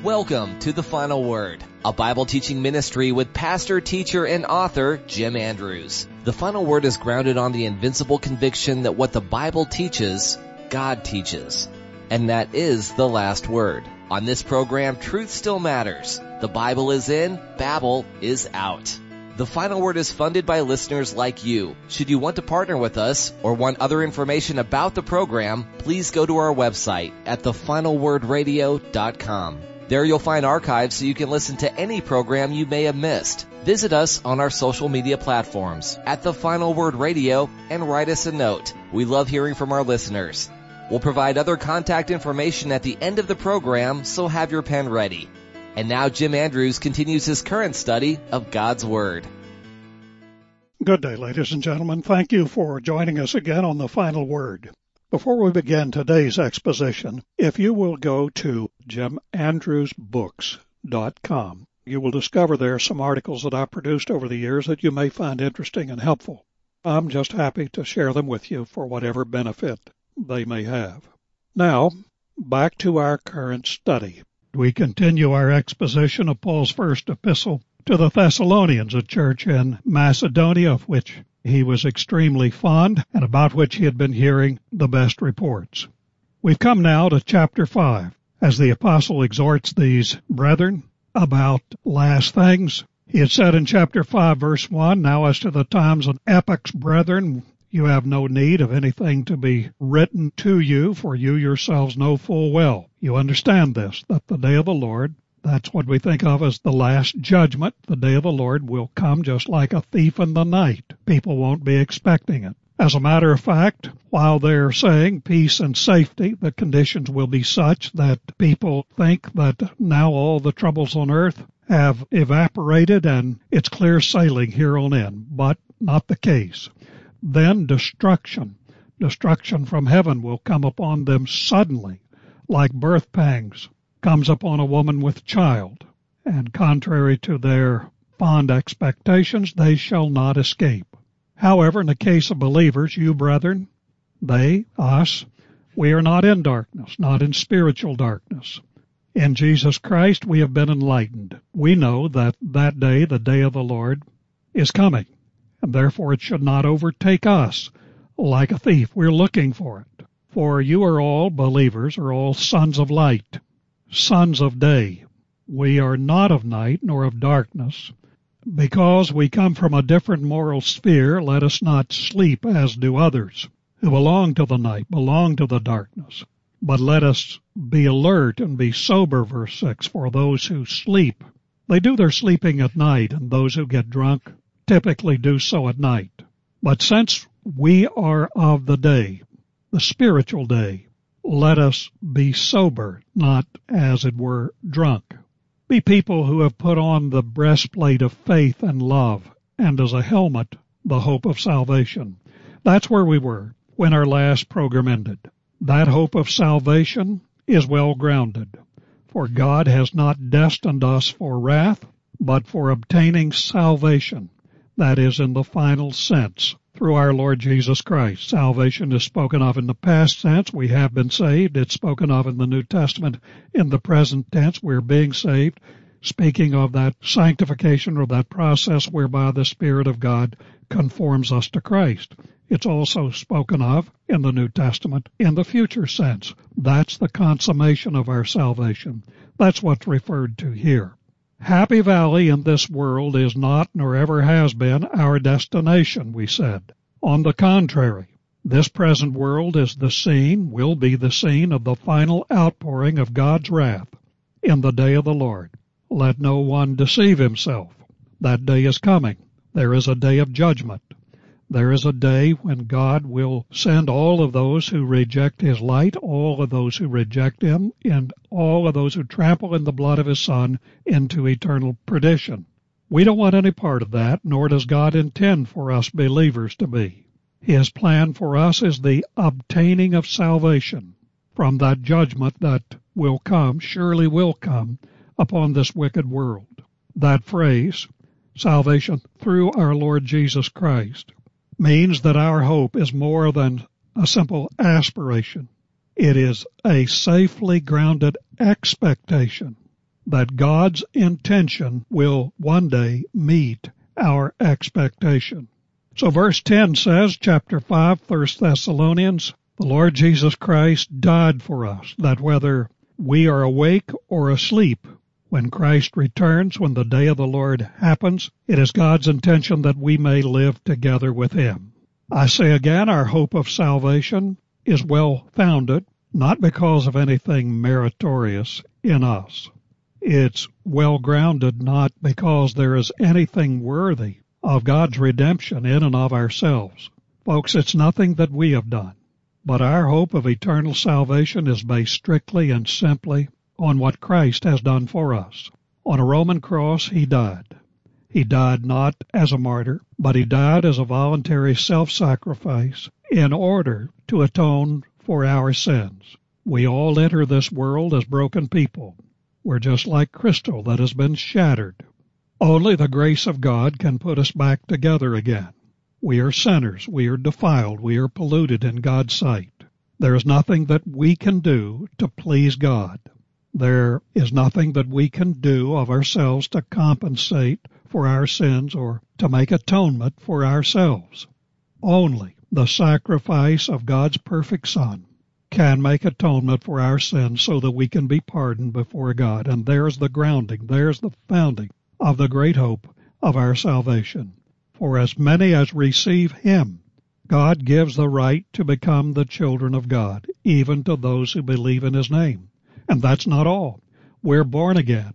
Welcome to The Final Word, a Bible teaching ministry with pastor, teacher, and author Jim Andrews. The Final Word is grounded on the invincible conviction that what the Bible teaches, God teaches. And that is the last word. On this program, truth still matters. The Bible is in, Babel is out. The Final Word is funded by listeners like you. Should you want to partner with us or want other information about the program, please go to our website at thefinalwordradio.com. There you'll find archives so you can listen to any program you may have missed. Visit us on our social media platforms at The Final Word Radio and write us a note. We love hearing from our listeners. We'll provide other contact information at the end of the program, so have your pen ready. And now Jim Andrews continues his current study of God's Word. Good day, ladies and gentlemen. Thank you for joining us again on The Final Word. Before we begin today's exposition, if you will go to jimandrewsbooks.com, you will discover there some articles that I've produced over the years that you may find interesting and helpful. I'm just happy to share them with you for whatever benefit they may have. Now, back to our current study. We continue our exposition of Paul's first epistle to the Thessalonians, a church in Macedonia of which he was extremely fond and about which he had been hearing the best reports. We've come now to chapter 5, as the apostle exhorts these brethren about last things. He had said in chapter 5, verse 1, "Now as to the times and epochs, brethren, you have no need of anything to be written to you, for you yourselves know full well." You understand this, that the day of the Lord, that's what we think of as the last judgment. The day of the Lord will come just like a thief in the night. People won't be expecting it. As a matter of fact, while they're saying peace and safety, the conditions will be such that people think that now all the troubles on earth have evaporated and it's clear sailing here on in, but not the case. Then destruction from heaven will come upon them suddenly, like birth pangs comes upon a woman with child, and contrary to their fond expectations, they shall not escape. However, in the case of believers, you brethren, they, us, we are not in darkness, not in spiritual darkness. In Jesus Christ we have been enlightened. We know that that day, the day of the Lord, is coming, and therefore it should not overtake us like a thief. We're looking for it. For you are all believers, are all sons of light, sons of day. We are not of night nor of darkness. Because we come from a different moral sphere, let us not sleep as do others who belong to the night, belong to the darkness. But let us be alert and be sober, verse 6, for those who sleep, they do their sleeping at night, and those who get drunk typically do so at night. But since we are of the day, the spiritual day, let us be sober, not, as it were, drunk. Be people who have put on the breastplate of faith and love, and as a helmet, the hope of salvation. That's where we were when our last program ended. That hope of salvation is well grounded, for God has not destined us for wrath, but for obtaining salvation. That is, in the final sense, through our Lord Jesus Christ. Salvation is spoken of in the past tense. We have been saved. It's spoken of in the New Testament in the present tense. We're being saved, speaking of that sanctification or that process whereby the Spirit of God conforms us to Christ. It's also spoken of in the New Testament in the future sense. That's the consummation of our salvation. That's what's referred to here. Happy Valley in this world is not, nor ever has been, our destination, we said. On the contrary, this present world is the scene, will be the scene of the final outpouring of God's wrath in the day of the Lord. Let no one deceive himself. That day is coming. There is a day of judgment. There is a day when God will send all of those who reject His light, all of those who reject Him, and all of those who trample in the blood of His Son into eternal perdition. We don't want any part of that, nor does God intend for us believers to be. His plan for us is the obtaining of salvation from that judgment that will come, surely will come, upon this wicked world. That phrase, salvation through our Lord Jesus Christ, means that our hope is more than a simple aspiration. It is a safely grounded expectation. that God's intention will one day meet our expectation. So verse 10 says, chapter 5, 1 Thessalonians, the Lord Jesus Christ died for us, that whether we are awake or asleep, when Christ returns, when the day of the Lord happens, it is God's intention that we may live together with Him. I say again, our hope of salvation is well founded, not because of anything meritorious in us. It's well grounded not because there is anything worthy of God's redemption in and of ourselves. Folks, it's nothing that we have done. But our hope of eternal salvation is based strictly and simply on what Christ has done for us. On a Roman cross, He died. He died not as a martyr, but He died as a voluntary self-sacrifice in order to atone for our sins. We all enter this world as broken people. We're just like crystal that has been shattered. Only the grace of God can put us back together again. We are sinners. We are defiled. We are polluted in God's sight. There is nothing that we can do to please God. There is nothing that we can do of ourselves to compensate for our sins or to make atonement for ourselves. Only the sacrifice of God's perfect Son can make atonement for our sins so that we can be pardoned before God. And there's the grounding, there's the founding of the great hope of our salvation. For as many as receive Him, God gives the right to become the children of God, even to those who believe in His name. And that's not all. We're born again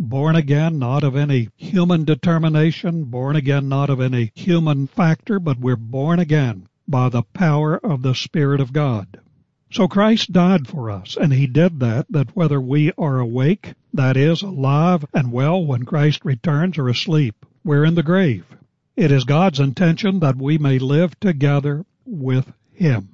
not of any human determination, born again not of any human factor, but we're born again by the power of the Spirit of God. So Christ died for us, and He did that whether we are awake, that is, alive and well when Christ returns, or asleep, we're in the grave. It is God's intention that we may live together with Him.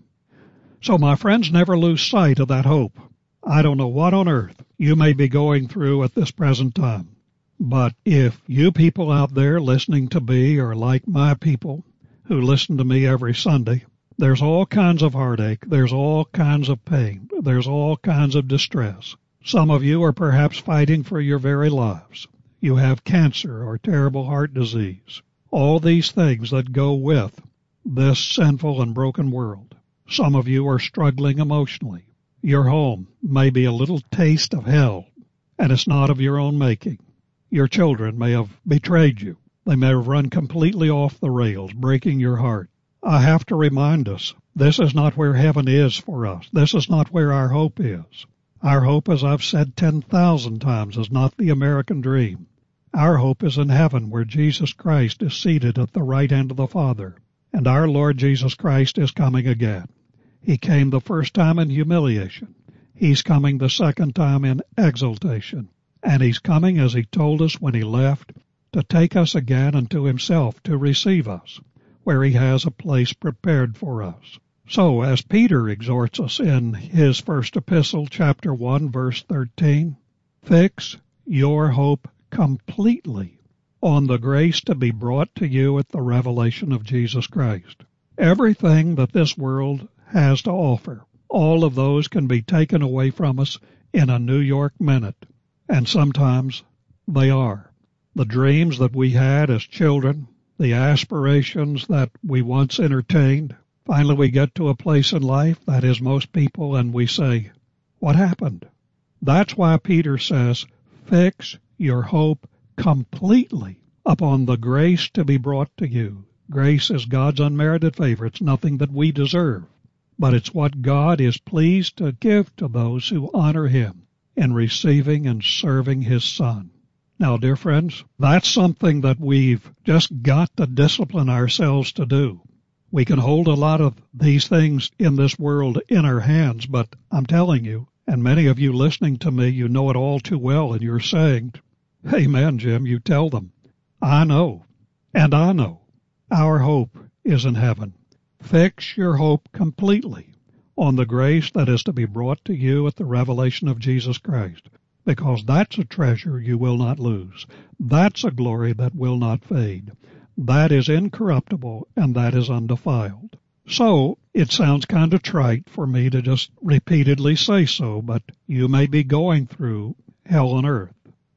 So my friends, never lose sight of that hope. I don't know what on earth you may be going through at this present time, but if you people out there listening to me are like my people who listen to me every Sunday, there's all kinds of heartache, there's all kinds of pain, there's all kinds of distress. Some of you are perhaps fighting for your very lives. You have cancer or terrible heart disease. All these things that go with this sinful and broken world. Some of you are struggling emotionally. Your home may be a little taste of hell, and it's not of your own making. Your children may have betrayed you. They may have run completely off the rails, breaking your heart. I have to remind us, this is not where heaven is for us. This is not where our hope is. Our hope, as I've said 10,000 times, is not the American dream. Our hope is in heaven, where Jesus Christ is seated at the right hand of the Father, and our Lord Jesus Christ is coming again. He came the first time in humiliation. He's coming the second time in exaltation. And He's coming, as He told us when He left, to take us again unto Himself, to receive us, where He has a place prepared for us. So, as Peter exhorts us in his first epistle, chapter 1, verse 13, fix your hope completely on the grace to be brought to you at the revelation of Jesus Christ. Everything that this world has to offer, all of those can be taken away from us in a New York minute, and sometimes they are. The dreams that we had as children, the aspirations that we once entertained, finally we get to a place in life, that is most people, and we say, what happened? That's why Peter says, fix your hope completely upon the grace to be brought to you. Grace is God's unmerited favor. It's nothing that we deserve, but it's what God is pleased to give to those who honor Him in receiving and serving His Son. Now, dear friends, that's something that we've just got to discipline ourselves to do. We can hold a lot of these things in this world in our hands, but I'm telling you, and many of you listening to me, you know it all too well, and you're saying, amen, Jim, you tell them. I know, and I know, our hope is in heaven. Fix your hope completely on the grace that is to be brought to you at the revelation of Jesus Christ, because that's a treasure you will not lose. That's a glory that will not fade. That is incorruptible, and that is undefiled. So, it sounds kind of trite for me to just repeatedly say so, but you may be going through hell on earth.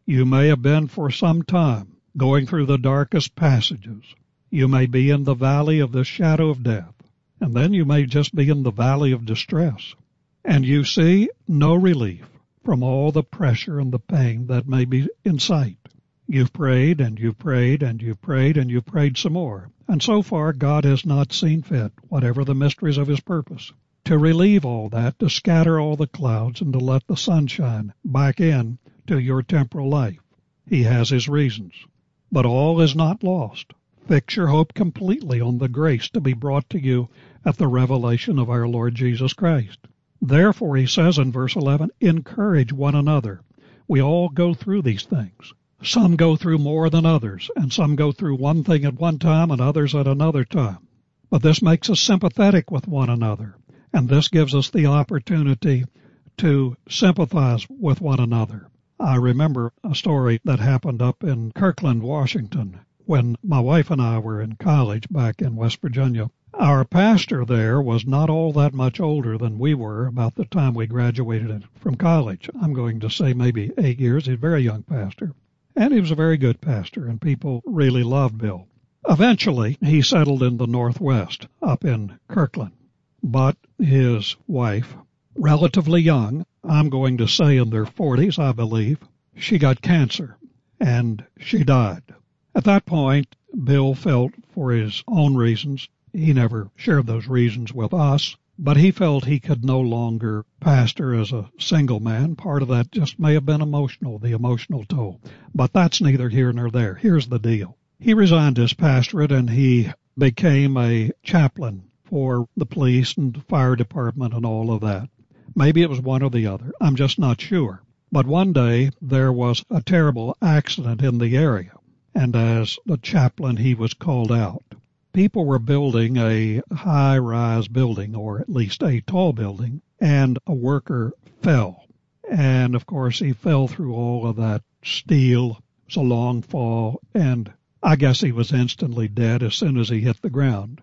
You may have been for some time going through the darkest passages. You may be in the valley of the shadow of death, and then you may just be in the valley of distress. And you see no relief from all the pressure and the pain that may be in sight. You've prayed and you've prayed and you've prayed and you've prayed some more. And so far God has not seen fit, whatever the mysteries of his purpose, to relieve all that, to scatter all the clouds and to let the sun shine back in to your temporal life. He has his reasons. But all is not lost. Fix your hope completely on the grace to be brought to you at the revelation of our Lord Jesus Christ. Therefore, he says in verse 11, encourage one another. We all go through these things. Some go through more than others, and some go through one thing at one time and others at another time. But this makes us sympathetic with one another, and this gives us the opportunity to sympathize with one another. I remember a story that happened up in Kirkland, Washington, when my wife and I were in college back in West Virginia. Our pastor there was not all that much older than we were about the time we graduated from college. I'm going to say maybe 8 years. He's a very young pastor. And he was a very good pastor, and people really loved Bill. Eventually, he settled in the Northwest, up in Kirkland. But his wife, relatively young, I'm going to say in their 40s, I believe, she got cancer, and she died. At that point, Bill felt, for his own reasons, he never shared those reasons with us, but he felt he could no longer pastor as a single man. Part of that just may have been emotional, the emotional toll. But that's neither here nor there. Here's the deal. He resigned his pastorate and he became a chaplain for the police and fire department and all of that. Maybe it was one or the other. I'm just not sure. But one day there was a terrible accident in the area, and as the chaplain he was called out. People were building a high-rise building, or at least a tall building, and a worker fell. And, of course, he fell through all of that steel. It was a long fall, and I guess he was instantly dead as soon as he hit the ground.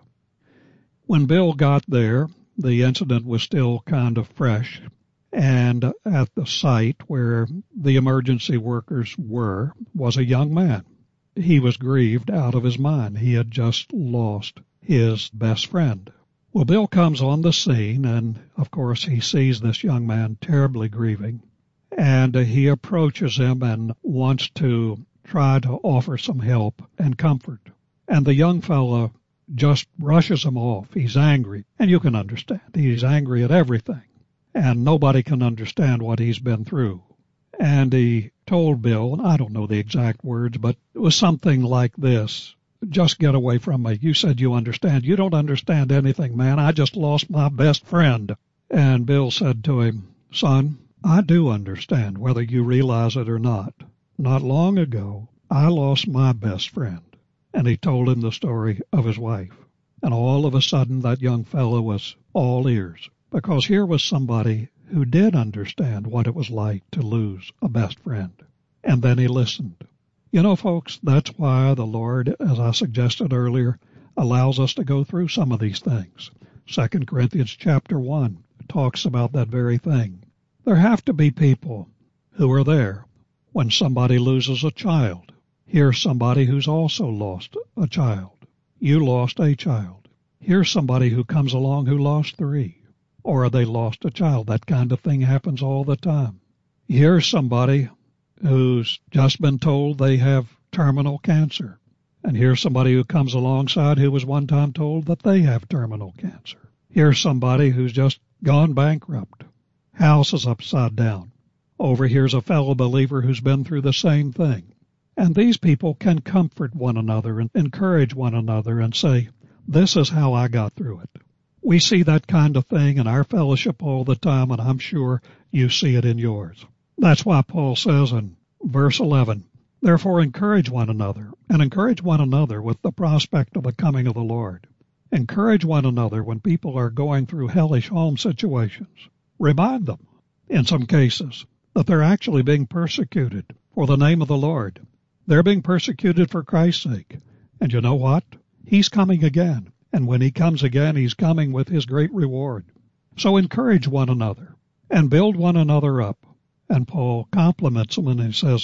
When Bill got there, the incident was still kind of fresh, and at the site where the emergency workers were was a young man. He was grieved out of his mind. He had just lost his best friend. Well, Bill comes on the scene, and, of course, he sees this young man terribly grieving, and he approaches him and wants to try to offer some help and comfort. And the young fellow just brushes him off. He's angry, and you can understand. He's angry at everything, and nobody can understand what he's been through. And he told Bill, and I don't know the exact words, but it was something like this: just get away from me. You said you understand. You don't understand anything, man. I just lost my best friend. And Bill said to him, son, I do understand, whether you realize it or not. Not long ago, I lost my best friend. And he told him the story of his wife. And all of a sudden, that young fellow was all ears, because here was somebody who did understand what it was like to lose a best friend. And then he listened. You know, folks, that's why the Lord, as I suggested earlier, allows us to go through some of these things. 2 Corinthians chapter 1 talks about that very thing. There have to be people who are there when somebody loses a child. Here's somebody who's also lost a child. You lost a child. Here's somebody who comes along who lost 3. Or they lost a child. That kind of thing happens all the time. Here's somebody who's just been told they have terminal cancer. And here's somebody who comes alongside who was one time told that they have terminal cancer. Here's somebody who's just gone bankrupt. House is upside down. Over here's a fellow believer who's been through the same thing. And these people can comfort one another and encourage one another and say, this is how I got through it. We see that kind of thing in our fellowship all the time, and I'm sure you see it in yours. That's why Paul says in verse 11, therefore encourage one another, and encourage one another with the prospect of the coming of the Lord. Encourage one another when people are going through hellish home situations. Remind them, in some cases, that they're actually being persecuted for the name of the Lord. They're being persecuted for Christ's sake. And you know what? He's coming again. And when he comes again, he's coming with his great reward. So encourage one another and build one another up. And Paul compliments them and he says,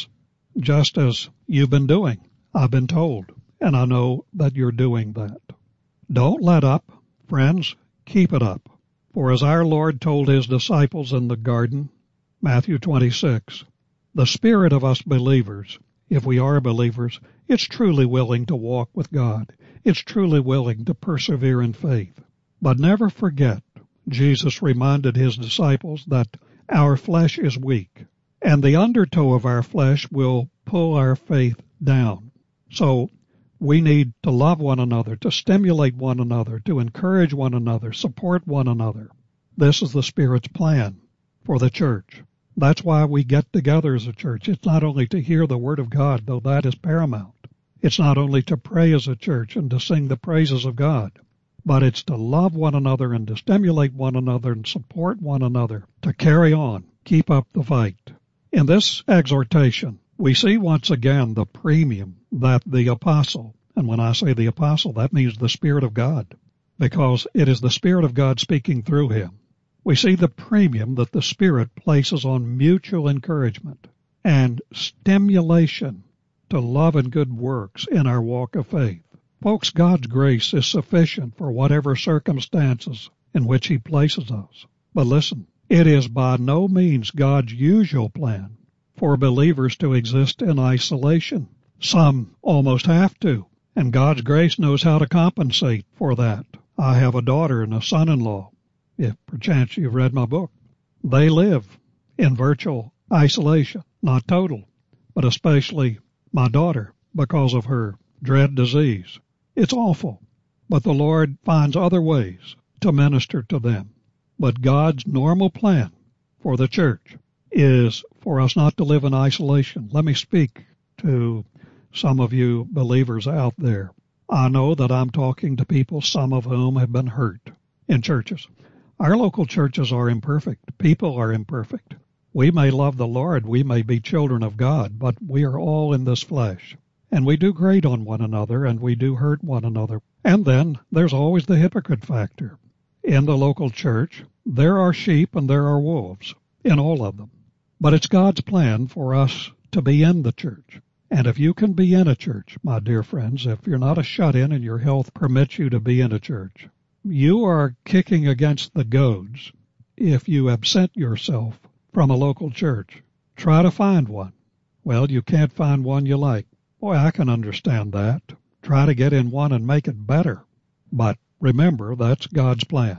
just as you've been doing. I've been told, and I know that you're doing that. Don't let up, friends. Keep it up. For as our Lord told his disciples in the garden, Matthew 26, the spirit of us believers, if we are believers, it's truly willing to walk with God. It's truly willing to persevere in faith. But never forget, Jesus reminded his disciples that our flesh is weak, and the undertow of our flesh will pull our faith down. So we need to love one another, to stimulate one another, to encourage one another, support one another. This is the Spirit's plan for the church. That's why we get together as a church. It's not only to hear the Word of God, though that is paramount. It's not only to pray as a church and to sing the praises of God, but it's to love one another and to stimulate one another and support one another, to carry on, keep up the fight. In this exhortation, we see once again the premium that the apostle, and when I say the apostle, that means the Spirit of God, because it is the Spirit of God speaking through him. We see the premium that the Spirit places on mutual encouragement and stimulation to love and good works in our walk of faith. Folks, God's grace is sufficient for whatever circumstances in which he places us. But listen, it is by no means God's usual plan for believers to exist in isolation. Some almost have to, and God's grace knows how to compensate for that. I have a daughter and a son-in-law. If perchance you've read my book, they live in virtual isolation, not total, but especially my daughter because of her dread disease. It's awful, but the Lord finds other ways to minister to them. But God's normal plan for the church is for us not to live in isolation. Let me speak to some of you believers out there. I know that I'm talking to people, some of whom have been hurt in churches. Our local churches are imperfect. People are imperfect. We may love the Lord. We may be children of God, but we are all in this flesh. And we do grate on one another, and we do hurt one another. And then there's always the hypocrite factor. In the local church, there are sheep and there are wolves, in all of them. But it's God's plan for us to be in the church. And if you can be in a church, my dear friends, if you're not a shut-in and your health permits you to be in a church, you are kicking against the goads if you absent yourself from a local church. Try to find one. Well, you can't find one you like. Boy, I can understand that. Try to get in one and make it better. But remember, that's God's plan.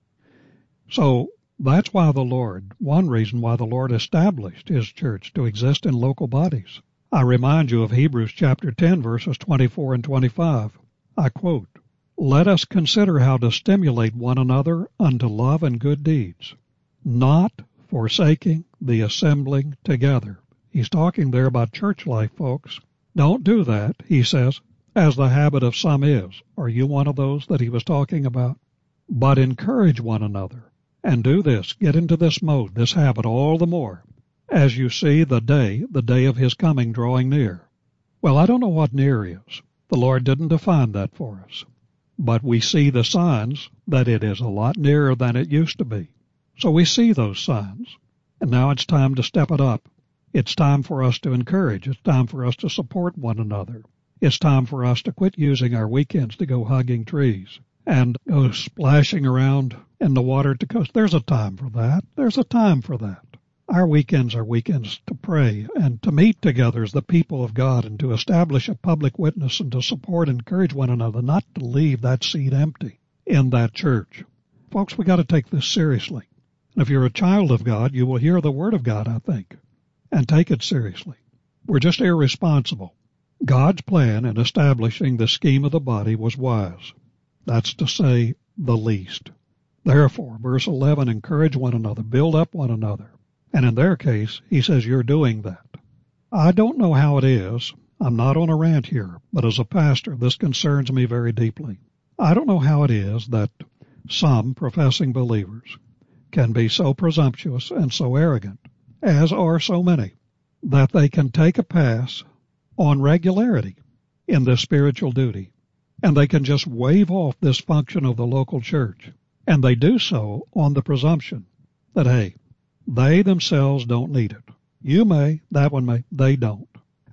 So that's why one reason why the Lord established his church to exist in local bodies. I remind you of Hebrews chapter 10, verses 24 and 25. I quote, "Let us consider how to stimulate one another unto love and good deeds, not forsaking the assembling together." He's talking there about church life, folks. Don't do that, he says, as the habit of some is. Are you one of those that he was talking about? But encourage one another. And do this, get into this mode, this habit all the more, as you see the day of his coming drawing near. Well, I don't know what near is. The Lord didn't define that for us. But we see the signs that it is a lot nearer than it used to be. So we see those signs. And now it's time to step it up. It's time for us to encourage. It's time for us to support one another. It's time for us to quit using our weekends to go hugging trees and go splashing around in the water to coast. There's a time for that. There's a time for that. Our weekends are weekends to pray and to meet together as the people of God and to establish a public witness and to support and encourage one another, not to leave that seat empty in that church. Folks, we got to take this seriously. And if you're a child of God, you will hear the Word of God, I think, and take it seriously. We're just irresponsible. God's plan in establishing the scheme of the body was wise. That's to say the least. Therefore, verse 11, encourage one another, build up one another. And in their case, he says you're doing that. I don't know how it is. I'm not on a rant here, but as a pastor, this concerns me very deeply. I don't know how it is that some professing believers can be so presumptuous and so arrogant, as are so many, that they can take a pass on regularity in this spiritual duty, and they can just wave off this function of the local church, and they do so on the presumption that, hey, they themselves don't need it. You may, that one may, they don't.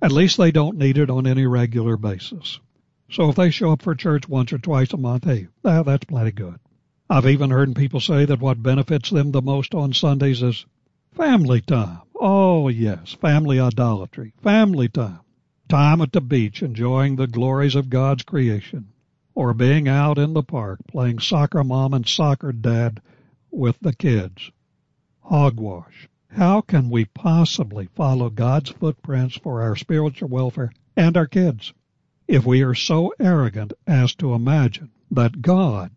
At least they don't need it on any regular basis. So if they show up for church once or twice a month, hey, that's plenty good. I've even heard people say that what benefits them the most on Sundays is family time. Oh, yes, family idolatry, family time. Time at the beach enjoying the glories of God's creation, or being out in the park playing soccer mom and soccer dad with the kids. Hogwash. How can we possibly follow God's footprints for our spiritual welfare and our kids if we are so arrogant as to imagine that God,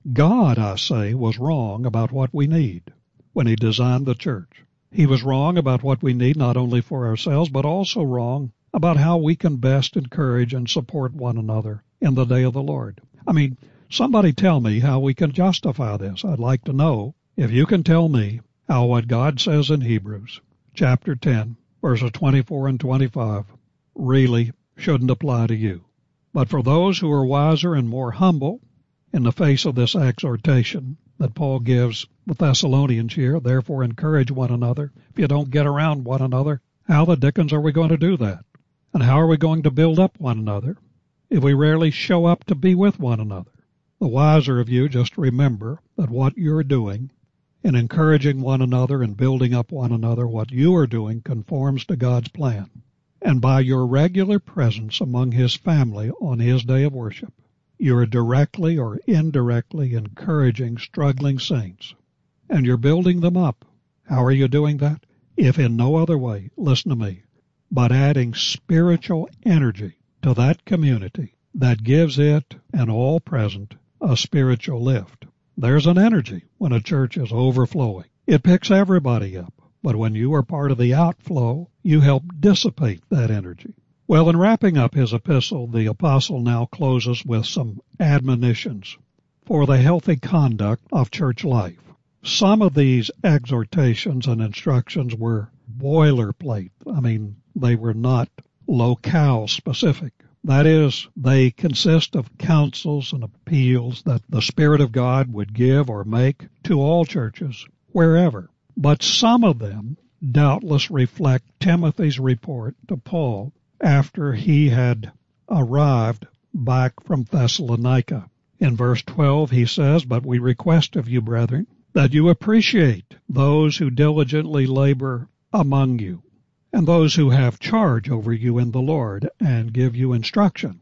I say, was wrong about what we need when He designed the church? He was wrong about what we need not only for ourselves, but also wrong about how we can best encourage and support one another in the day of the Lord. I mean, somebody tell me how we can justify this. I'd like to know if you can tell me how what God says in Hebrews chapter 10, verses 24 and 25 really shouldn't apply to you. But for those who are wiser and more humble in the face of this exhortation that Paul gives the Thessalonians here, therefore encourage one another. If you don't get around one another, how the dickens are we going to do that? And how are we going to build up one another if we rarely show up to be with one another? The wiser of you just remember that what you're doing in encouraging one another and building up one another, what you are doing conforms to God's plan. And by your regular presence among His family on His day of worship, you are directly or indirectly encouraging struggling saints, and you're building them up. How are you doing that? If in no other way, listen to me, but adding spiritual energy to that community that gives it and all present a spiritual lift. There's an energy when a church is overflowing. It picks everybody up, but when you are part of the outflow, you help dissipate that energy. Well, in wrapping up his epistle, the apostle now closes with some admonitions for the healthy conduct of church life. Some of these exhortations and instructions were boilerplate. I mean, they were not locale specific. That is, they consist of counsels and appeals that the Spirit of God would give or make to all churches, wherever. But some of them doubtless reflect Timothy's report to Paul after he had arrived back from Thessalonica. In verse 12 he says, "But we request of you, brethren, that you appreciate those who diligently labor among you, and those who have charge over you in the Lord and give you instruction.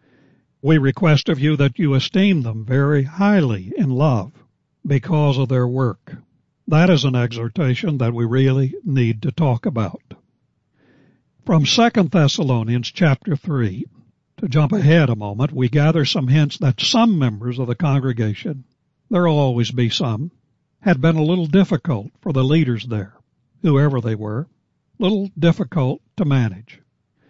We request of you that you esteem them very highly in love because of their work." That is an exhortation that we really need to talk about. From 2 Thessalonians chapter 3, to jump ahead a moment, we gather some hints that some members of the congregation, there will always be some, had been a little difficult for the leaders there, whoever they were, little difficult to manage.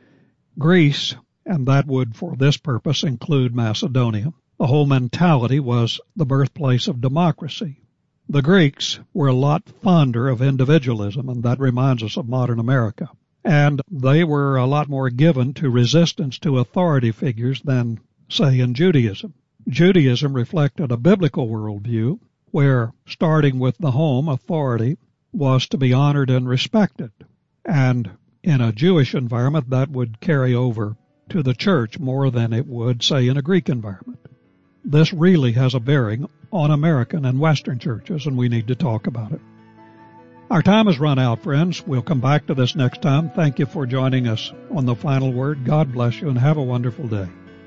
Greece, and that would for this purpose include Macedonia, the whole mentality was the birthplace of democracy. The Greeks were a lot fonder of individualism, and that reminds us of modern America. And they were a lot more given to resistance to authority figures than, say, in Judaism. Judaism reflected a biblical worldview where, starting with the home, authority was to be honored and respected. And in a Jewish environment, that would carry over to the church more than it would, say, in a Greek environment. This really has a bearing on American and Western churches, and we need to talk about it. Our time has run out, friends. We'll come back to this next time. Thank you for joining us on The Final Word. God bless you, and have a wonderful day.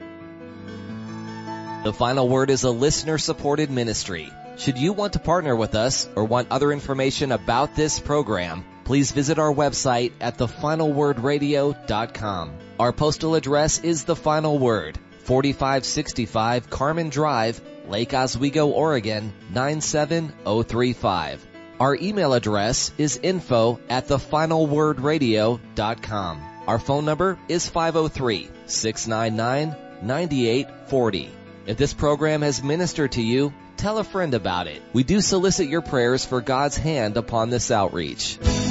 The Final Word is a listener-supported ministry. Should you want to partner with us or want other information about this program, please visit our website at thefinalwordradio.com. Our postal address is The Final Word, 4565 Carmen Drive, Lake Oswego, Oregon, 97035. Our email address is info@thefinalwordradio.com. Our phone number is 503-699-9840. If this program has ministered to you, tell a friend about it. We do solicit your prayers for God's hand upon this outreach.